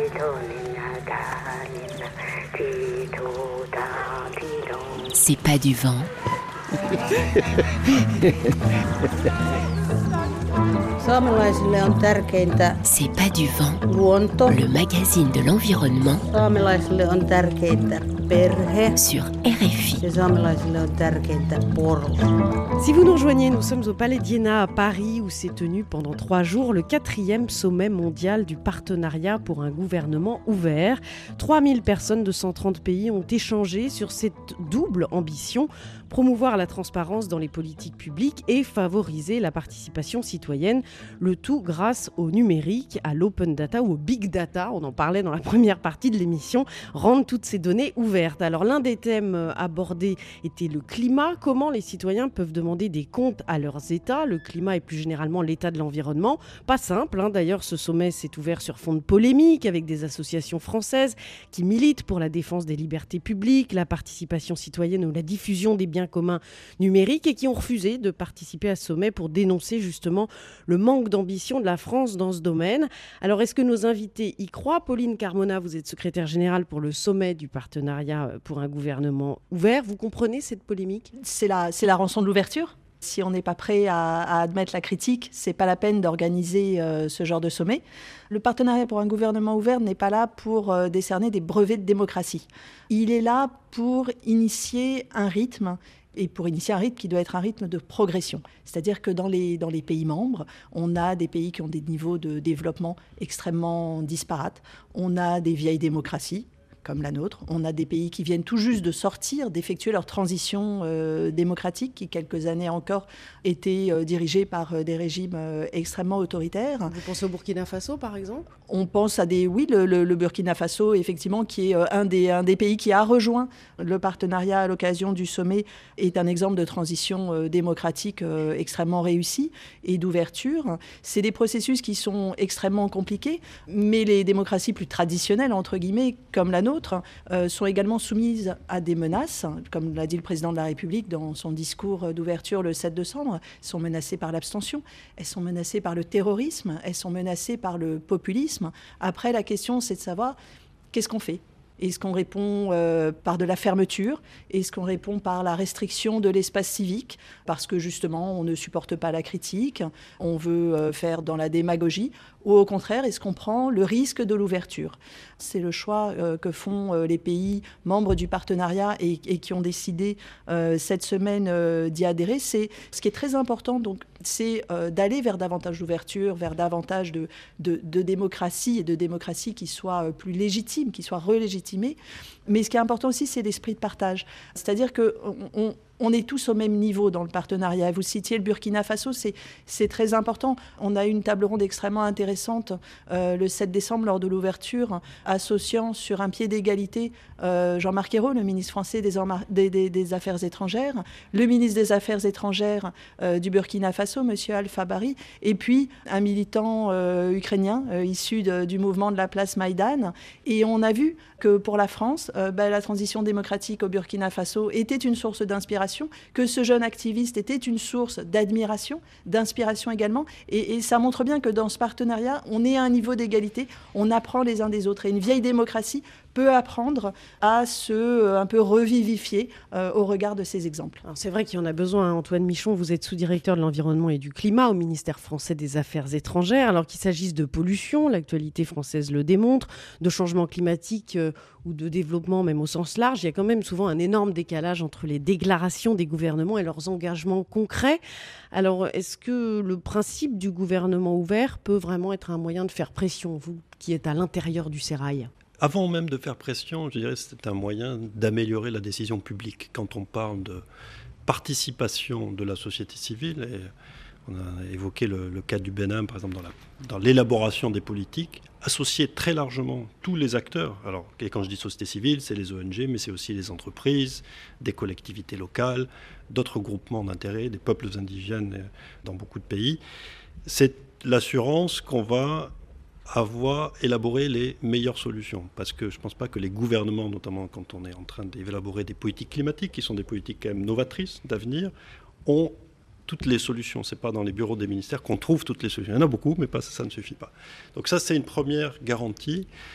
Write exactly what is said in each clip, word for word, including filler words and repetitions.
C'est pas du vent. Saamelaisille on tärkeintä C'est pas du vent. luonto. Le magazine de l'environnement Saamelaisille on tärkeintä perhe. sur R F I. Ja saamelaisille on tärkeintä poro. Si vous nous rejoignez, nous sommes au Palais d'Iéna à Paris où s'est tenu pendant trois jours le quatrième sommet mondial du partenariat pour un gouvernement ouvert. trois mille personnes de cent trente pays ont échangé sur cette double ambition, promouvoir la transparence dans les politiques publiques et favoriser la participation citoyenne, le tout grâce au numérique, à l'open data ou au big data, on en parlait dans la première partie de l'émission, rendre toutes ces données ouvertes. Alors l'un des thèmes abordés était le climat, comment les citoyens peuvent demander des comptes à leurs États, le climat et plus généralement l'état de l'environnement. Pas simple, hein. D'ailleurs ce sommet s'est ouvert sur fond de polémique avec des associations françaises qui militent pour la défense des libertés publiques, la participation citoyenne ou la diffusion des biens communs numériques et qui ont refusé de participer à ce sommet pour dénoncer justement le manque d'ambition de la France dans ce domaine. Alors est-ce que nos invités y croient ? Pauline Carmona, vous êtes secrétaire générale pour le sommet du partenariat pour un gouvernement ouvert. Vous comprenez cette polémique ? C'est la, c'est la rançon de l'ouverture. Si on n'est pas prêt à, à admettre la critique, c'est pas la peine d'organiser euh, ce genre de sommet. Le partenariat pour un gouvernement ouvert n'est pas là pour euh, décerner des brevets de démocratie. Il est là pour initier un rythme et pour initier un rythme qui doit être un rythme de progression. C'est-à-dire que dans les, dans les pays membres, on a des pays qui ont des niveaux de développement extrêmement disparates. On a des vieilles démocraties, comme la nôtre. On a des pays qui viennent tout juste de sortir, d'effectuer leur transition euh, démocratique, qui quelques années encore étaient euh, dirigés par euh, des régimes euh, extrêmement autoritaires. Vous pensez au Burkina Faso, par exemple ? On pense à des... Oui, le, le, le Burkina Faso, effectivement, qui est euh, un, des, un des pays qui a rejoint le partenariat à l'occasion du sommet, est un exemple de transition euh, démocratique euh, extrêmement réussie et d'ouverture. C'est des processus qui sont extrêmement compliqués, mais les démocraties plus traditionnelles, entre guillemets, comme la nôtre, Euh, sont également soumises à des menaces, comme l'a dit le président de la République dans son discours d'ouverture le sept décembre. Elles sont menacées par l'abstention, elles sont menacées par le terrorisme, elles sont menacées par le populisme. Après, la question, c'est de savoir qu'est-ce qu'on fait ? Est-ce qu'on répond euh, par de la fermeture ? Est-ce qu'on répond par la restriction de l'espace civique ? Parce que justement, on ne supporte pas la critique, on veut euh, faire dans la démagogie. Ou au contraire, est-ce qu'on prend le risque de l'ouverture ? C'est le choix euh, que font euh, les pays membres du partenariat et, et qui ont décidé euh, cette semaine euh, d'y adhérer. C'est, ce qui est très important, donc, c'est euh, d'aller vers davantage d'ouverture, vers davantage de, de, de démocratie et de démocratie qui soit euh, plus légitime, qui soit relégitimée. Mais ce qui est important aussi, c'est l'esprit de partage. C'est-à-dire qu'on on, on est tous au même niveau dans le partenariat. Vous citiez le Burkina Faso, c'est, c'est très important. On a eu une table ronde extrêmement intéressante euh, le sept décembre lors de l'ouverture, associant sur un pied d'égalité euh, Jean-Marc Ayrault, le ministre français des, des, des, des Affaires étrangères, le ministre des Affaires étrangères euh, du Burkina Faso, M. Alpha Bari, et puis un militant euh, ukrainien euh, issu de, du mouvement de la place Maïdan. Et on a vu que pour la France, euh, bah, la transition démocratique au Burkina Faso était une source d'inspiration, que ce jeune activiste était une source d'admiration, d'inspiration également. Et, et ça montre bien que dans ce partenariat, on est à un niveau d'égalité, on apprend les uns des autres. Et une vieille démocratie peut apprendre à se euh, un peu revivifier euh, au regard de ces exemples. Alors c'est vrai qu'il y en a besoin. Antoine Michon, vous êtes sous-directeur de l'environnement et du climat au ministère français des Affaires étrangères. Alors qu'il s'agisse de pollution, l'actualité française le démontre, de changement climatique euh, ou de développement même au sens large, il y a quand même souvent un énorme décalage entre les déclarations des gouvernements et leurs engagements concrets. Alors est-ce que le principe du gouvernement ouvert peut vraiment être un moyen de faire pression, vous qui êtes à l'intérieur du sérail ? Avant même de faire pression, je dirais que c'est un moyen d'améliorer la décision publique. Quand on parle de participation de la société civile, et on a évoqué le, le cas du Bénin, par exemple, dans, la, dans l'élaboration des politiques, associer très largement tous les acteurs. Alors, et quand je dis société civile, c'est les O N G, mais c'est aussi les entreprises, des collectivités locales, d'autres groupements d'intérêt, des peuples indigènes dans beaucoup de pays. C'est l'assurance qu'on va avoir élaboré les meilleures solutions. Parce que je ne pense pas que les gouvernements, notamment quand on est en train d'élaborer des politiques climatiques, qui sont des politiques quand même novatrices d'avenir, ont toutes les solutions. Ce n'est pas dans les bureaux des ministères qu'on trouve toutes les solutions. Il y en a beaucoup, mais pas, ça, ça ne suffit pas. Donc ça, c'est une première garantie.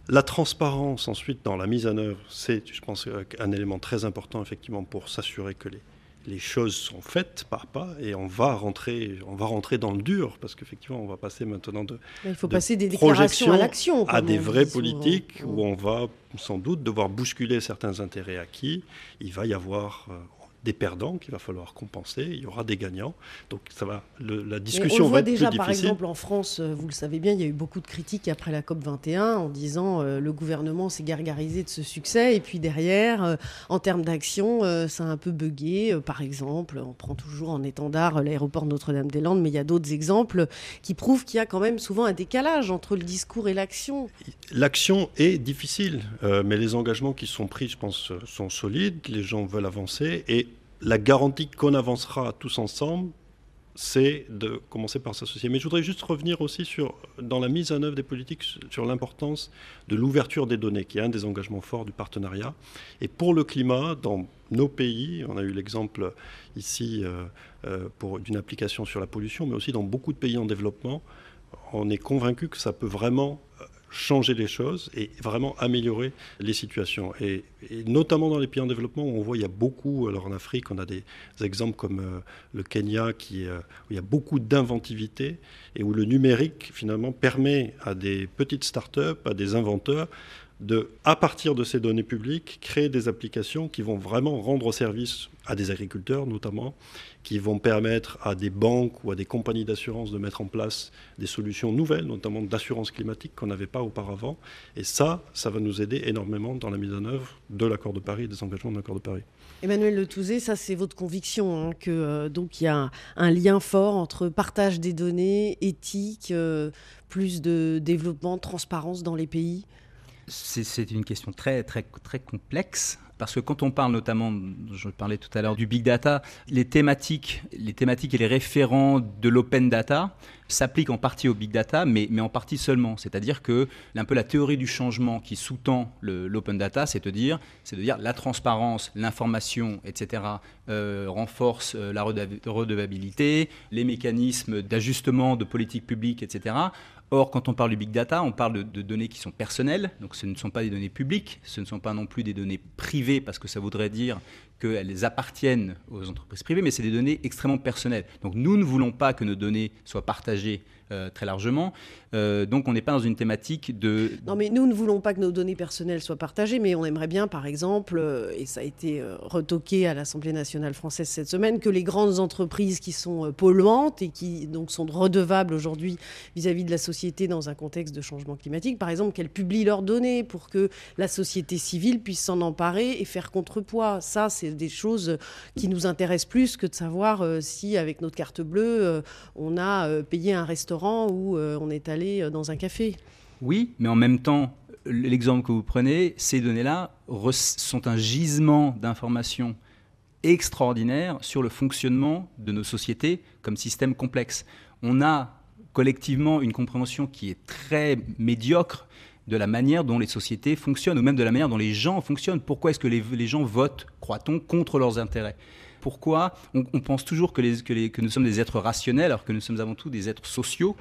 La transparence ensuite dans la mise en œuvre, c'est, je pense, un élément très important effectivement pour s'assurer que les, les choses sont faites pas à pas, et on va rentrer, on va rentrer dans le dur, parce qu'effectivement on va passer maintenant de Il faut de passer des déclarations à l'action. à des vraies souvent. politiques où on va sans doute devoir bousculer certains intérêts acquis. Il va y avoir euh, des perdants qu'il va falloir compenser, il y aura des gagnants. Donc ça va, le, la discussion on va le être voit déjà, plus par difficile. exemple, en France, vous le savez bien, il y a eu beaucoup de critiques après la COP vingt et un en disant euh, le gouvernement s'est gargarisé de ce succès, et puis derrière, euh, en termes d'action, euh, ça a un peu bugué. Euh, par exemple, on prend toujours en étendard euh, l'aéroport Notre-Dame-des-Landes, mais il y a d'autres exemples qui prouvent qu'il y a quand même souvent un décalage entre le discours et l'action. L'action est difficile, euh, mais les engagements qui sont pris, je pense, sont solides, les gens veulent avancer, et la garantie qu'on avancera tous ensemble, c'est de commencer par s'associer. Mais je voudrais juste revenir aussi sur, dans la mise en œuvre des politiques, sur l'importance de l'ouverture des données, qui est un des engagements forts du partenariat. Et pour le climat, dans nos pays, on a eu l'exemple ici euh, euh, pour, d'une application sur la pollution, mais aussi dans beaucoup de pays en développement, on est convaincu que ça peut vraiment changer les choses et vraiment améliorer les situations. Et, et notamment dans les pays en développement, où on voit il y a beaucoup, alors en Afrique, on a des exemples comme euh, le Kenya, qui, euh, où il y a beaucoup d'inventivité et où le numérique, finalement, permet à des petites start-up, à des inventeurs, de, à partir de ces données publiques, créer des applications qui vont vraiment rendre service à des agriculteurs, notamment, qui vont permettre à des banques ou à des compagnies d'assurance de mettre en place des solutions nouvelles, notamment d'assurance climatique qu'on n'avait pas auparavant. Et ça, ça va nous aider énormément dans la mise en œuvre de l'accord de Paris et des engagements de l'accord de Paris. Emmanuel Letouzé, ça c'est votre conviction, hein, que euh, donc il y a un, un lien fort entre partage des données, éthique, euh, plus de développement, de transparence dans les pays. C'est, c'est une question très, très, très complexe. Parce que quand on parle notamment, je parlais tout à l'heure du big data, les thématiques, les thématiques et les référents de l'open data s'appliquent en partie au big data, mais, mais en partie seulement. C'est-à-dire que un peu la théorie du changement qui sous-tend le, l'open data, c'est de dire, c'est de dire la transparence, l'information, et cetera, euh, renforce la redevabilité, les mécanismes d'ajustement de politique publique, et cetera. Or, quand on parle du big data, on parle de, de données qui sont personnelles, donc ce ne sont pas des données publiques, ce ne sont pas non plus des données privées, parce que ça voudrait dire qu'elles appartiennent aux entreprises privées, mais c'est des données extrêmement personnelles. Donc nous ne voulons pas que nos données soient partagées euh, très largement, euh, donc on n'est pas dans une thématique de... Non, mais nous ne voulons pas que nos données personnelles soient partagées, mais on aimerait bien, par exemple, euh, et ça a été euh, retoqué à l'Assemblée nationale française cette semaine, que les grandes entreprises qui sont euh, polluantes et qui donc sont redevables aujourd'hui vis-à-vis de la société dans un contexte de changement climatique, par exemple, qu'elles publient leurs données pour que la société civile puisse s'en emparer et faire contrepoids. Ça, c'est des choses qui nous intéressent plus que de savoir euh, si, avec notre carte bleue, euh, on a euh, payé un restaurant ou euh, on est allé euh, dans un café. Oui, mais en même temps, l'exemple que vous prenez, ces données-là sont un gisement d'informations extraordinaire sur le fonctionnement de nos sociétés comme système complexe. On a collectivement une compréhension qui est très médiocre de la manière dont les sociétés fonctionnent, ou même de la manière dont les gens fonctionnent. Pourquoi est-ce que les, les gens votent, croit-on, contre leurs intérêts ? Pourquoi on, on pense toujours que, les, que, les, que nous sommes des êtres rationnels, alors que nous sommes avant tout des êtres sociaux.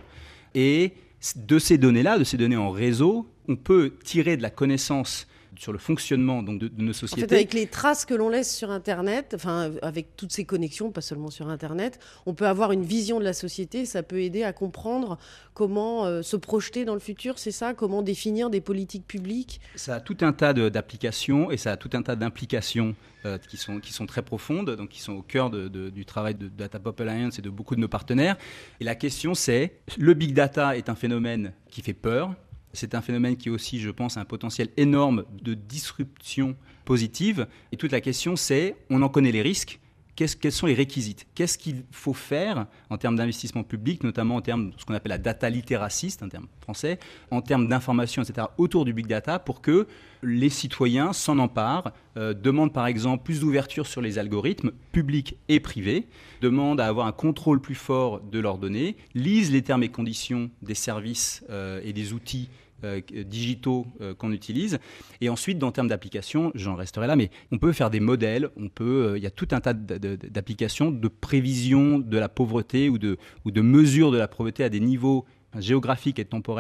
Et de ces données-là, de ces données en réseau, on peut tirer de la connaissance sur le fonctionnement donc, de, de nos sociétés. En fait, avec les traces que l'on laisse sur Internet, enfin, avec toutes ces connexions, pas seulement sur Internet, on peut avoir une vision de la société. Ça peut aider à comprendre comment euh, se projeter dans le futur, c'est ça ? Comment définir des politiques publiques ? Ça a tout un tas de, d'applications et ça a tout un tas d'implications euh, qui, sont, qui sont très profondes, donc qui sont au cœur de, de, du travail de Data Pop Alliance et de beaucoup de nos partenaires. Et la question, c'est, le big data est un phénomène qui fait peur. C'est un phénomène qui aussi, je pense, a un potentiel énorme de disruption positive. Et toute la question, c'est, on en connaît les risques, qu'est-ce, quels sont les réquisites ? Qu'est-ce qu'il faut faire en termes d'investissement public, notamment en termes de ce qu'on appelle la data literacy, c'est un terme français, en termes d'information, et cetera, autour du big data, pour que les citoyens s'en emparent, euh, demandent par exemple plus d'ouverture sur les algorithmes publics et privés, demandent à avoir un contrôle plus fort de leurs données, lisent les termes et conditions des services euh, et des outils Euh, digitaux euh, qu'on utilise. Et ensuite, en termes d'application, j'en resterai là, mais on peut faire des modèles, on peut, euh, il y a tout un tas de, de, d'applications de prévision de la pauvreté ou de, ou de mesure de la pauvreté à des niveaux géographiques et temporels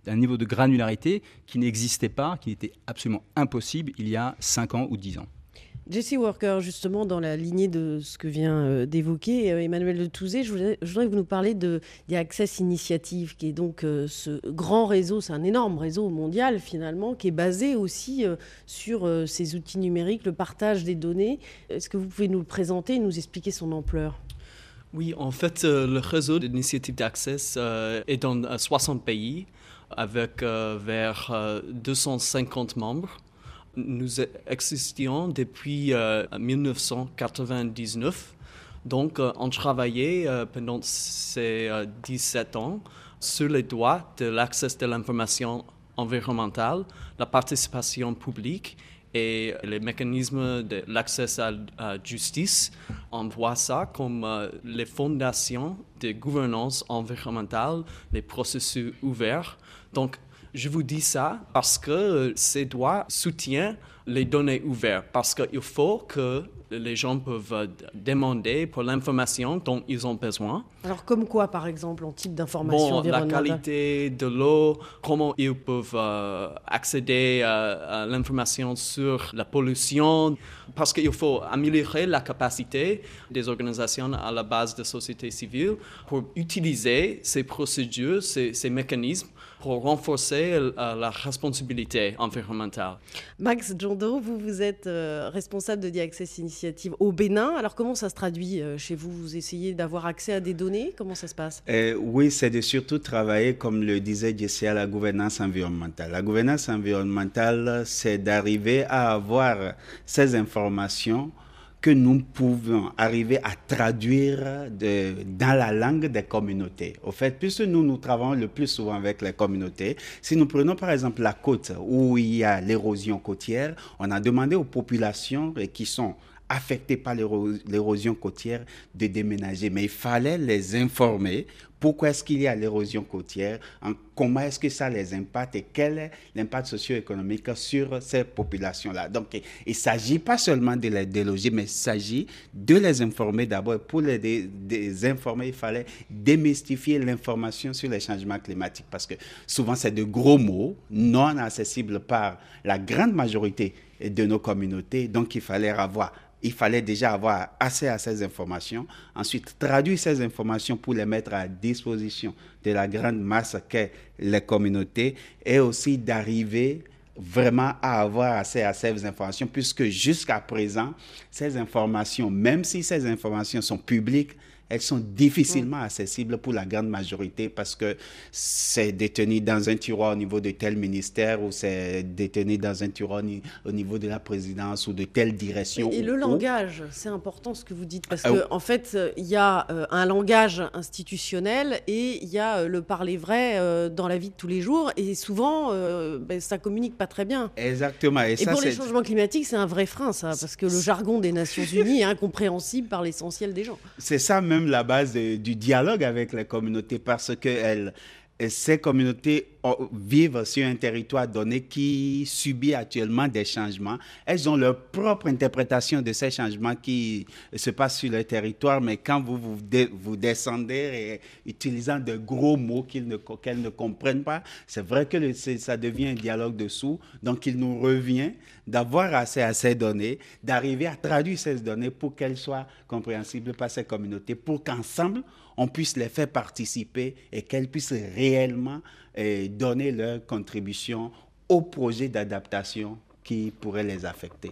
un niveau de granularité qui n'existait pas, qui était absolument impossible il y a cinq ans ou dix ans. Jesse Walker, justement, dans la lignée de ce que vient euh, d'évoquer euh, Emmanuel de Touzé, je voudrais, je voudrais que vous nous parliez de The Access Initiative, qui est donc euh, ce grand réseau, c'est un énorme réseau mondial finalement, qui est basé aussi euh, sur euh, ces outils numériques, le partage des données. Est-ce que vous pouvez nous le présenter et nous expliquer son ampleur ? Oui, en fait, euh, le réseau d'initiatives d'Access euh, est dans euh, soixante pays, avec euh, vers euh, deux cent cinquante membres. Nous existons depuis euh, dix-neuf cent quatre-vingt-dix-neuf, donc euh, on travaillait euh, pendant ces euh, dix-sept ans sur les droits de l'accès de l'information environnementale, la participation publique et les mécanismes de l'accès à la justice. On voit ça comme euh, les fondations de gouvernance environnementale, les processus ouverts. Donc, je vous dis ça parce que ces droits soutiennent les données ouvertes, parce qu'il faut que les gens peuvent demander pour l'information dont ils ont besoin. Alors comme quoi, par exemple, en type d'information bon, environnementale ? La qualité de l'eau, comment ils peuvent euh, accéder à, à l'information sur la pollution, parce qu'il faut améliorer la capacité des organisations à la base de la société civile pour utiliser ces procédures, ces, ces mécanismes pour renforcer euh, la responsabilité environnementale. Max Djondo, vous, vous êtes euh, responsable de The Access Initiative au Bénin. Alors comment ça se traduit euh, chez vous ? Vous essayez d'avoir accès à des données ? Comment ça se passe ? euh, Oui, c'est de surtout travailler, comme le disait Jessie, à la gouvernance environnementale. La gouvernance environnementale, c'est d'arriver à avoir ces informations que nous pouvons arriver à traduire de, dans la langue des communautés. Au fait, puisque nous, nous travaillons le plus souvent avec les communautés, si nous prenons par exemple la côte où il y a l'érosion côtière, on a demandé aux populations qui sont affectées par l'érosion côtière de déménager. Mais il fallait les informer. Pourquoi est-ce qu'il y a l'érosion côtière? Comment est-ce que ça les impacte et quel est l'impact socio-économique sur ces populations-là? Donc, il ne s'agit pas seulement de les déloger, mais il s'agit de les informer d'abord. Pour les dé, les informer, il fallait démystifier l'information sur les changements climatiques parce que souvent, c'est de gros mots non accessibles par la grande majorité de nos communautés. Donc, il fallait avoir Il fallait déjà avoir accès à ces informations, ensuite traduire ces informations pour les mettre à disposition de la grande masse qu'est les communautés et aussi d'arriver vraiment à avoir accès à ces informations puisque jusqu'à présent, ces informations, même si ces informations sont publiques, elles sont difficilement accessibles pour la grande majorité parce que c'est détenu dans un tiroir au niveau de tel ministère ou c'est détenu dans un tiroir au niveau de la présidence ou de telle direction. Et, et le ou, langage, c'est important ce que vous dites parce euh, qu'en en fait, il y a euh, un langage institutionnel et il y a euh, le parler vrai euh, dans la vie de tous les jours et souvent, euh, ben, ça communique pas très bien. Exactement. Et, et ça, pour c'est... les changements climatiques, c'est un vrai frein, ça, parce que le jargon des Nations Unies est incompréhensible par l'essentiel des gens. C'est ça même la base de, du dialogue avec les communautés parce que elles, ces communautés vivent sur un territoire donné qui subit actuellement des changements. Elles ont leur propre interprétation de ces changements qui se passent sur leur territoire, mais quand vous vous, dé, vous descendez et utilisant de gros mots qu'ils ne, qu'elles ne comprennent pas, c'est vrai que le, c'est, ça devient un dialogue de sourds. Donc, il nous revient d'avoir accès à ces données, d'arriver à traduire ces données pour qu'elles soient compréhensibles par ces communautés, pour qu'ensemble, on puisse les faire participer et qu'elles puissent réellement eh, donner leur contribution au projet d'adaptation qui pourrait les affecter.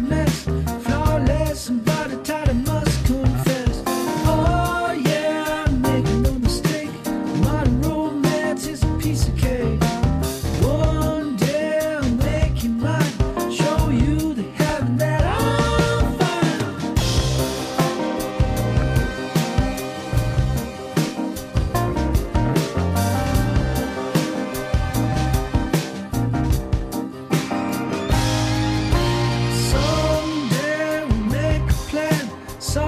Flawless and body tight, I must confess. Oh yeah.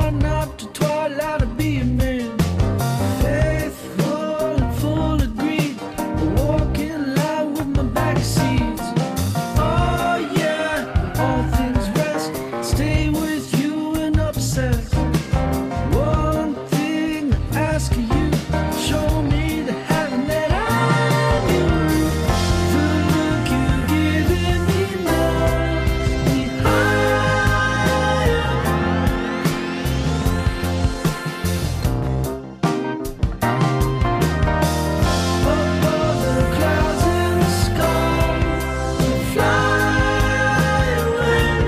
Riding up to twilight to be a man. Faithful and full of greed. Walking loud with my back seats. Oh yeah, all things rest. Stay with you and obsessed. One thing I ask of you. Show me the heaven that I knew. The look you've given me must be higher. Above the clouds in the sky, to fly away.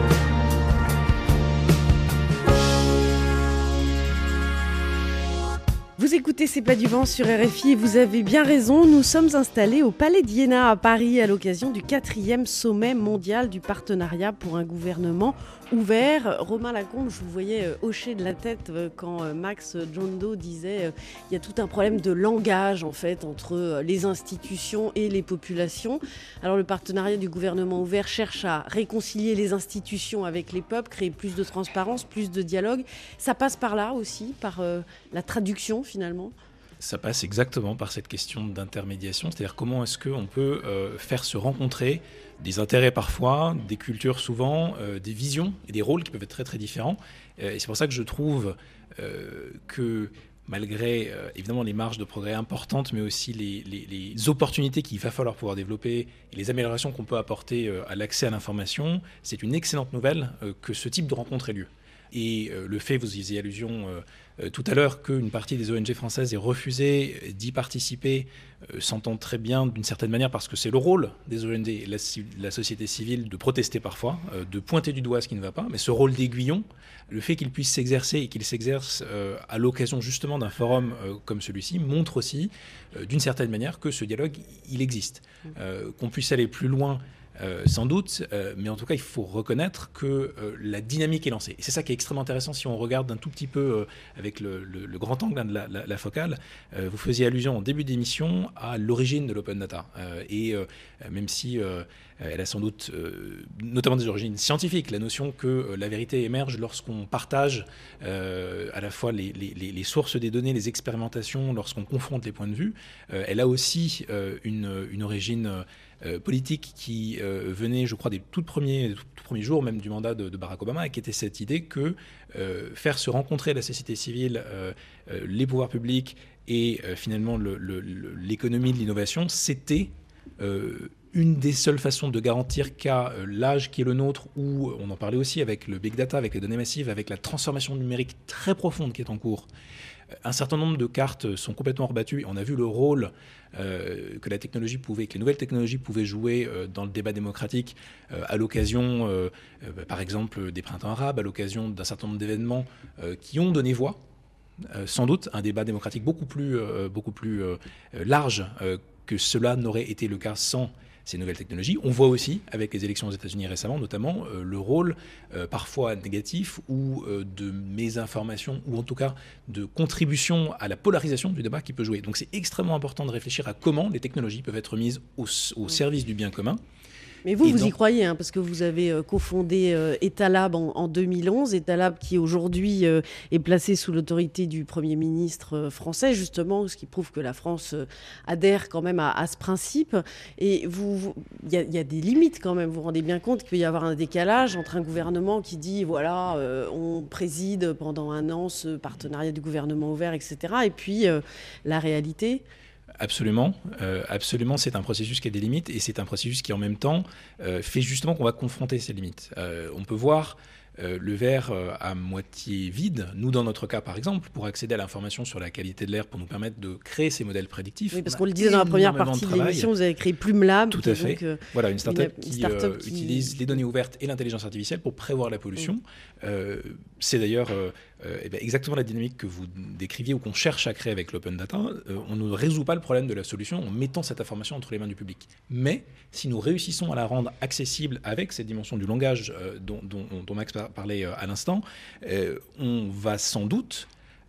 Vous écoutez C'est pas du vent sur R F I et vous avez bien raison, nous sommes installés au Palais d'Iéna à Paris à l'occasion du quatrième sommet mondial du partenariat pour un gouvernement ouvert. Romain Lacombe, je vous voyais euh, hocher de la tête euh, quand euh, Max John Doe disait euh, il y a tout un problème de langage en fait entre euh, les institutions et les populations. Alors le partenariat du gouvernement ouvert cherche à réconcilier les institutions avec les peuples, créer plus de transparence, plus de dialogue. Ça passe par là aussi, par euh, la traduction finalement. Ça passe exactement par cette question d'intermédiation, c'est-à-dire comment est-ce qu'on peut euh, faire se rencontrer des intérêts parfois, des cultures souvent, euh, des visions et des rôles qui peuvent être très très différents. Euh, et c'est pour ça que je trouve euh, que malgré euh, évidemment les marges de progrès importantes, mais aussi les, les, les opportunités qu'il va falloir pouvoir développer et les améliorations qu'on peut apporter euh, à l'accès à l'information, c'est une excellente nouvelle euh, que ce type de rencontre ait lieu. Et euh, le fait, vous y faisiez allusion euh, euh, tout à l'heure, qu'une partie des O N G françaises ait refusé d'y participer, euh, s'entend très bien d'une certaine manière parce que c'est le rôle des O N G et la, la société civile de protester parfois, euh, de pointer du doigt ce qui ne va pas, mais ce rôle d'aiguillon, le fait qu'il puisse s'exercer et qu'il s'exerce euh, à l'occasion justement d'un forum euh, comme celui-ci montre aussi euh, d'une certaine manière que ce dialogue, il existe. Euh, qu'on puisse aller plus loin, Euh, sans doute, euh, mais en tout cas, il faut reconnaître que euh, la dynamique est lancée. Et c'est ça qui est extrêmement intéressant si on regarde un tout petit peu euh, avec le, le, le grand angle hein, de la, la, la focale. Euh, vous faisiez allusion en début d'émission à l'origine de l'open data. Euh, et euh, même si euh, elle a sans doute euh, notamment des origines scientifiques, la notion que euh, la vérité émerge lorsqu'on partage euh, à la fois les, les, les sources des données, les expérimentations, lorsqu'on confronte les points de vue, euh, elle a aussi euh, une, une origine Euh, politique qui euh, venait, je crois, des tout premiers, des tout premiers jours même du mandat de, de Barack Obama, et qui était cette idée que euh, faire se rencontrer la société civile, euh, euh, les pouvoirs publics et euh, finalement le, le, le, l'économie de l'innovation, c'était euh, une des seules façons de garantir qu'à euh, l'âge qui est le nôtre, où on en parlait aussi avec le big data, avec les données massives, avec la transformation numérique très profonde qui est en cours, un certain nombre de cartes sont complètement rebattues. On a vu le rôle euh, que la technologie pouvait, que les nouvelles technologies pouvaient jouer euh, dans le débat démocratique euh, à l'occasion, euh, euh, par exemple, des printemps arabes, à l'occasion d'un certain nombre d'événements euh, qui ont donné voix, euh, sans doute, un débat démocratique beaucoup plus, euh, beaucoup plus euh, large euh, que cela n'aurait été le cas sans ces nouvelles technologies. On voit aussi, avec les élections aux États-Unis récemment, notamment euh, le rôle euh, parfois négatif ou euh, de mésinformation, ou en tout cas de contribution à la polarisation du débat qui peut jouer. Donc c'est extrêmement important de réfléchir à comment les technologies peuvent être mises au, au service du bien commun. Mais vous, Et vous donc, y croyez, hein, parce que vous avez euh, cofondé euh, Etalab en, en deux mille onze, Etalab qui aujourd'hui euh, est placé sous l'autorité du Premier ministre euh, français, justement, ce qui prouve que la France euh, adhère quand même à, à ce principe. Et vous, il y, y a des limites quand même, vous vous rendez bien compte qu'il peut y avoir un décalage entre un gouvernement qui dit, voilà, euh, on préside pendant un an ce partenariat du gouvernement ouvert, et cetera, et puis euh, la réalité. Absolument, euh, absolument, c'est un processus qui a des limites et c'est un processus qui en même temps euh, fait justement qu'on va confronter ces limites. Euh, on peut voir euh, le verre euh, à moitié vide. Nous, dans notre cas, par exemple, pour accéder à l'information sur la qualité de l'air, pour nous permettre de créer ces modèles prédictifs. Oui, parce qu'on le disait dans la première partie de, de l'émission, vous avez créé Plumelab. Tout à fait. Donc, euh, voilà, une start-up une, qui, une start-up euh, qui utilise les données ouvertes et l'intelligence artificielle pour prévoir la pollution. Mmh. Euh, c'est d'ailleurs euh, euh, eh bien, exactement la dynamique que vous décriviez ou qu'on cherche à créer avec l'open data. Euh, on ne résout pas le problème de la solution en mettant cette information entre les mains du public. Mais si nous réussissons à la rendre accessible avec cette dimension du langage euh, dont, dont, dont Max parlait euh, à l'instant, euh, on va sans doute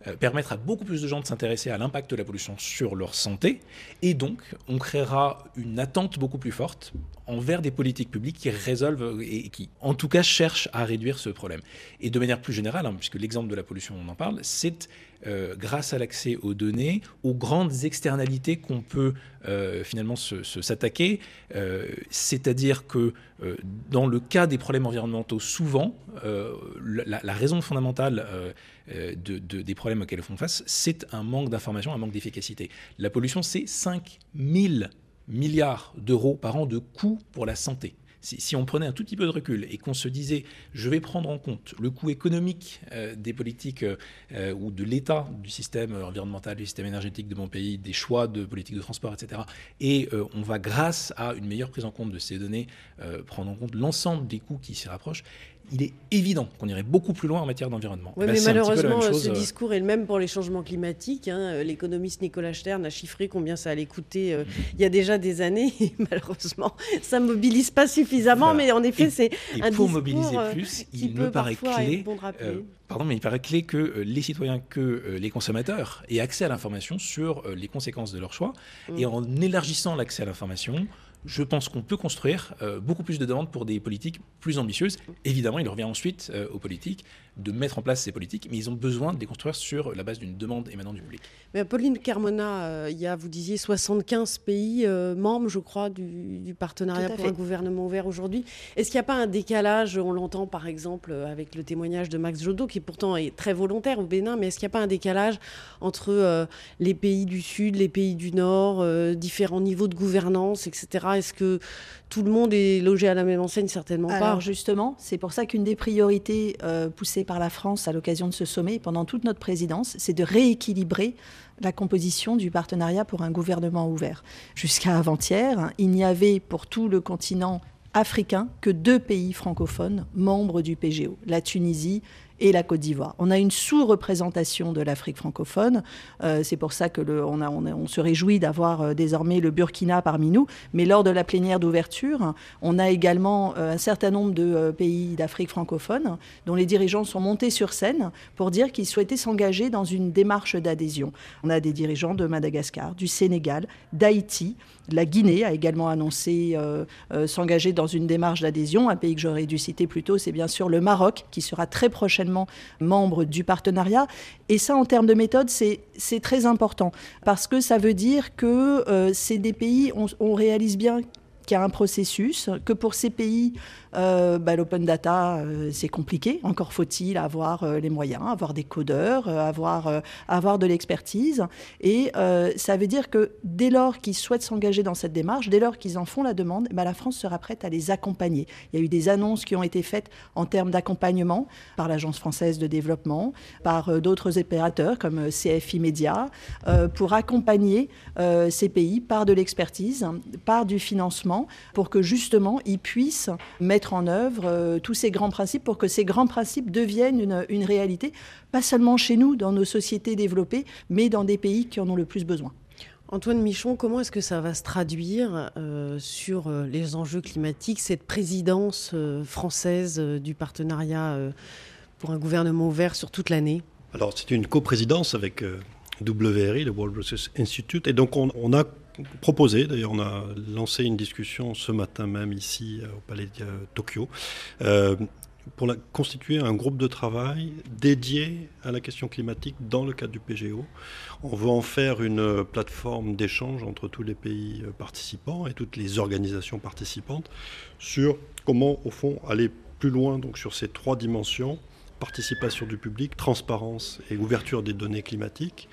euh, permettre à beaucoup plus de gens de s'intéresser à l'impact de la pollution sur leur santé, et donc on créera une attente beaucoup plus forte envers des politiques publiques qui résolvent et qui, en tout cas, cherchent à réduire ce problème. Et de manière plus générale, hein, puisque l'exemple de la pollution, on en parle, c'est euh, grâce à l'accès aux données, aux grandes externalités qu'on peut euh, finalement se, se, s'attaquer. Euh, c'est-à-dire que euh, dans le cas des problèmes environnementaux, souvent, euh, la, la raison fondamentale euh, de, de, des problèmes auxquels ils font face, c'est un manque d'information, un manque d'efficacité. La pollution, c'est cinq mille milliards d'euros par an de coûts pour la santé. Si, si on prenait un tout petit peu de recul et qu'on se disait je vais prendre en compte le coût économique euh, des politiques euh, ou de l'état du système environnemental, du système énergétique de mon pays, des choix de politique de transport, et cetera. Et euh, on va, grâce à une meilleure prise en compte de ces données, euh, prendre en compte l'ensemble des coûts qui s'y rapprochent. Il est évident qu'on irait beaucoup plus loin en matière d'environnement. Oui, ben, mais malheureusement, chose, ce discours est le même pour les changements climatiques. Hein. L'économiste Nicolas Stern a chiffré combien ça allait coûter euh, il y a déjà des années. Et malheureusement, ça ne mobilise pas suffisamment. Voilà. Mais en effet, et, c'est et un pour discours mobiliser plus, il me paraît clé. Euh, pardon, mais il paraît clé que euh, les citoyens, que euh, les consommateurs aient accès à l'information sur euh, les conséquences de leurs choix. Mmh. Et en élargissant l'accès à l'information, je pense qu'on peut construire euh, beaucoup plus de demandes pour des politiques plus ambitieuses. Évidemment, il revient ensuite euh, aux politiques de mettre en place ces politiques, mais ils ont besoin de les construire sur la base d'une demande émanant du public. Mais Pauline Carmona, euh, il y a, vous disiez, soixante-quinze pays euh, membres, je crois, du, du partenariat pour fait. un gouvernement ouvert aujourd'hui. Est-ce qu'il n'y a pas un décalage, on l'entend par exemple avec le témoignage de Max Jodot, qui pourtant est très volontaire au Bénin, mais est-ce qu'il n'y a pas un décalage entre euh, les pays du Sud, les pays du Nord, euh, différents niveaux de gouvernance, et cetera. Est-ce que tout le monde est logé à la même enseigne? Certainement pas. Alors justement, c'est pour ça qu'une des priorités euh, poussées par la France à l'occasion de ce sommet, pendant toute notre présidence, c'est de rééquilibrer la composition du partenariat pour un gouvernement ouvert. Jusqu'à avant-hier, il n'y avait pour tout le continent africain que deux pays francophones membres du P G O, la Tunisie et la Côte d'Ivoire. On a une sous-représentation de l'Afrique francophone. Euh, c'est pour ça que le, on, a, on, a, on se réjouit d'avoir euh, désormais le Burkina parmi nous. Mais lors de la plénière d'ouverture, on a également euh, un certain nombre de euh, pays d'Afrique francophone dont les dirigeants sont montés sur scène pour dire qu'ils souhaitaient s'engager dans une démarche d'adhésion. On a des dirigeants de Madagascar, du Sénégal, d'Haïti. La Guinée a également annoncé euh, euh, s'engager dans une démarche d'adhésion. Un pays que j'aurais dû citer plus tôt, c'est bien sûr le Maroc, qui sera très prochainement membre du partenariat. Et ça, en termes de méthode, c'est, c'est très important, parce que ça veut dire que euh, c'est des pays, on, on réalise bien qu'il y a un processus, que pour ces pays, euh, bah, l'open data, euh, c'est compliqué. Encore faut-il avoir euh, les moyens, avoir des codeurs, euh, avoir, euh, avoir de l'expertise. Et euh, ça veut dire que dès lors qu'ils souhaitent s'engager dans cette démarche, dès lors qu'ils en font la demande, bah, la France sera prête à les accompagner. Il y a eu des annonces qui ont été faites en termes d'accompagnement par l'Agence française de développement, par euh, d'autres opérateurs comme euh, C F I Média, euh, pour accompagner euh, ces pays par de l'expertise, par du financement, pour que justement ils puissent mettre en œuvre euh, tous ces grands principes, pour que ces grands principes deviennent une, une réalité, pas seulement chez nous, dans nos sociétés développées, mais dans des pays qui en ont le plus besoin. Antoine Michon, comment est-ce que ça va se traduire euh, sur euh, les enjeux climatiques, cette présidence euh, française euh, du partenariat euh, pour un gouvernement ouvert sur toute l'année? Alors, c'est une coprésidence avec euh, W R I, le World Resources Institute, et donc on, on a proposé, d'ailleurs on a lancé une discussion ce matin même ici au Palais de Tokyo, euh, pour la, constituer un groupe de travail dédié à la question climatique dans le cadre du P G O. On veut en faire une plateforme d'échange entre tous les pays participants et toutes les organisations participantes sur comment, au fond, aller plus loin donc, sur ces trois dimensions: participation du public, transparence et ouverture des données climatiques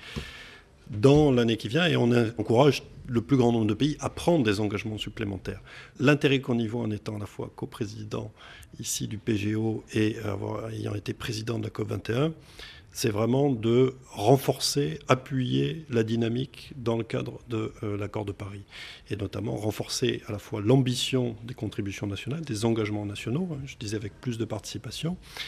dans l'année qui vient, et on encourage le plus grand nombre de pays à prendre des engagements supplémentaires. L'intérêt qu'on y voit en étant à la fois coprésident ici du P G O et avoir, ayant été président de la COP vingt et un, c'est vraiment de renforcer, appuyer la dynamique dans le cadre de euh, l'accord de Paris, et notamment renforcer à la fois l'ambition des contributions nationales, des engagements nationaux, hein, je disais avec plus de participation,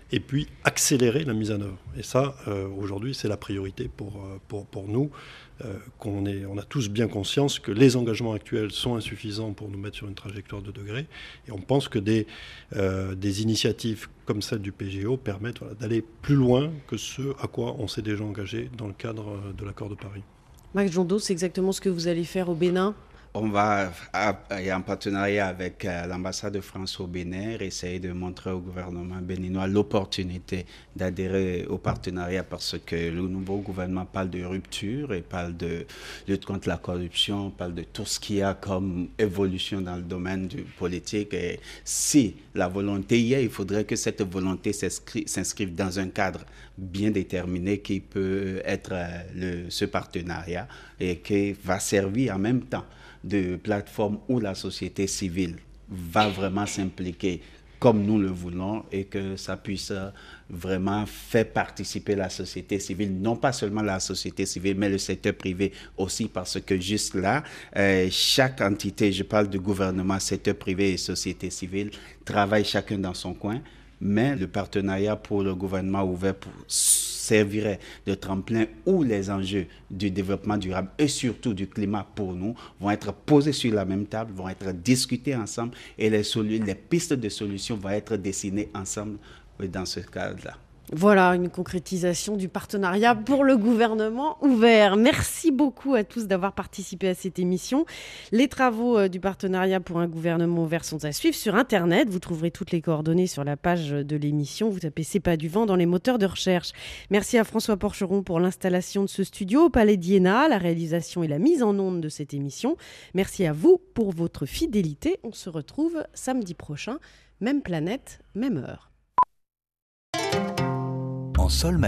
et puis accélérer la mise en œuvre. Et ça, euh, aujourd'hui, c'est la priorité pour, pour, pour nous, euh, qu'on est, on a tous bien conscience que les engagements actuels sont insuffisants pour nous mettre sur une trajectoire de degrés, et on pense que des, euh, des initiatives comme celle du P G O permettent voilà, d'aller plus loin que ce à quoi on s'est déjà engagé dans le cadre de l'accord de Paris. Max Jondo, c'est exactement ce que vous allez faire au Bénin ? On va, en partenariat avec l'ambassade de France au Bénin, essayer de montrer au gouvernement béninois l'opportunité d'adhérer au partenariat parce que le nouveau gouvernement parle de rupture et parle de lutte contre la corruption, parle de tout ce qu'il y a comme évolution dans le domaine du politique. Et si la volonté y est, il faudrait que cette volonté s'inscrive dans un cadre bien déterminé qui peut être le, ce partenariat et qui va servir en même temps de plateforme où la société civile va vraiment s'impliquer comme nous le voulons et que ça puisse vraiment faire participer la société civile, non pas seulement la société civile, mais le secteur privé aussi, parce que juste là, euh, chaque entité, je parle du gouvernement, secteur privé et société civile, travaillent chacun dans son coin, mais le partenariat pour le gouvernement ouvert pour servirait de tremplin où les enjeux du développement durable et surtout du climat pour nous vont être posés sur la même table, vont être discutés ensemble et les, solu- les pistes de solutions vont être dessinées ensemble dans ce cadre-là. Voilà, une concrétisation du partenariat pour le gouvernement ouvert. Merci beaucoup à tous d'avoir participé à cette émission. Les travaux du partenariat pour un gouvernement ouvert sont à suivre sur Internet. Vous trouverez toutes les coordonnées sur la page de l'émission. Vous tapez C'est pas du vent dans les moteurs de recherche. Merci à François Porcheron pour l'installation de ce studio au Palais d'Iéna, la réalisation et la mise en onde de cette émission. Merci à vous pour votre fidélité. On se retrouve samedi prochain. Même planète, même heure. En sol